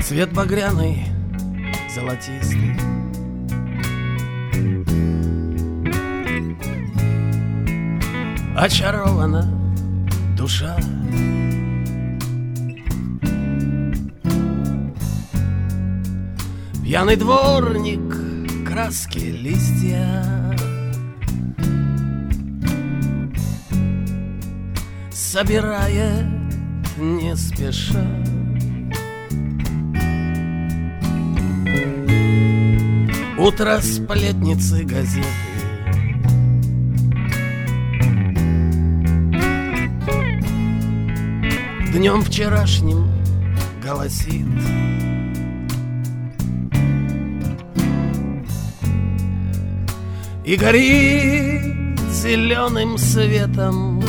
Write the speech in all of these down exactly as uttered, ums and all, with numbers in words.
Свет багряный, золотистый, очарована душа. Пьяный дворник, краски, листья, собирает не спеша. Утро, сплетницы, газеты, днем вчерашним голосит. И горит зеленым светом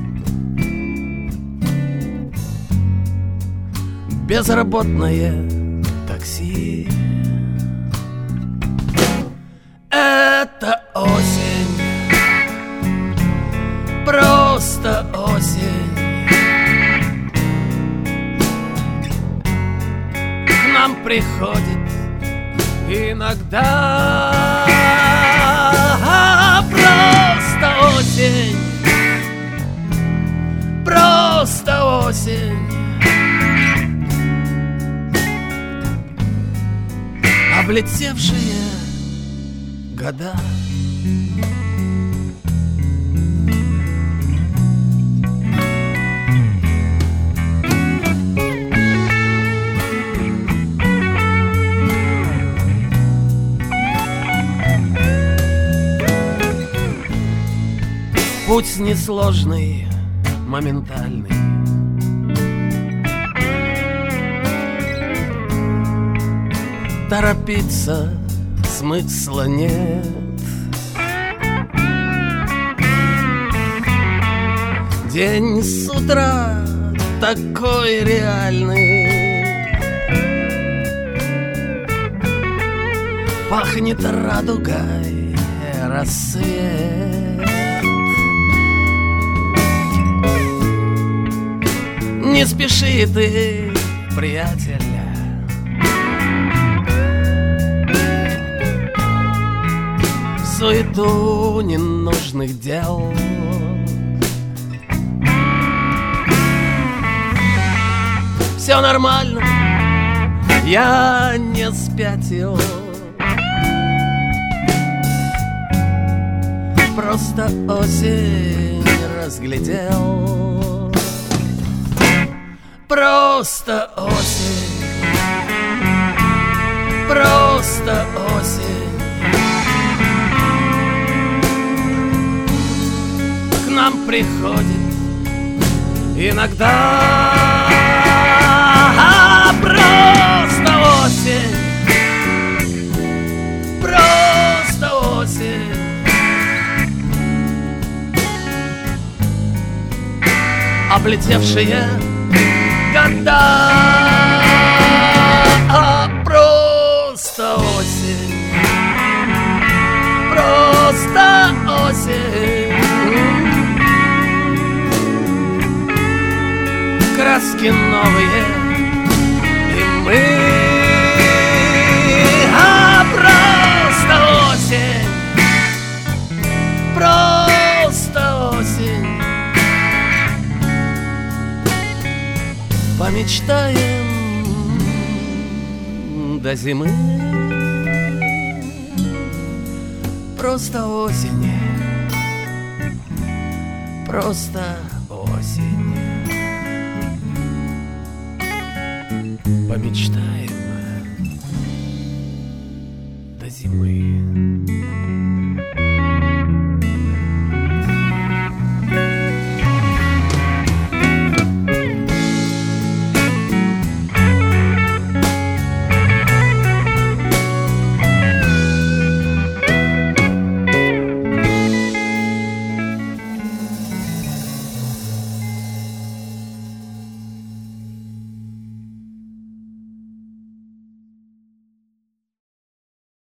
безработное такси. Это осень, просто осень. К нам приходит иногда. Просто осень, просто осень. Облетевшие года. Путь несложный, моментальный. Торопиться смысла нет. День с утра такой реальный, пахнет радугой рассвет. Не спеши ты, приятель, суету ненужных дел. Все нормально, я не спятил. Просто осень разглядел. Просто осень, просто осень. К нам приходит иногда. Просто осень, просто осень. Облетевшие года. Просто осень, просто осень. Краски новые, и мы. А просто осень, просто осень. Помечтаем до зимы. Просто осень, просто осень. Помечтаем до зимы.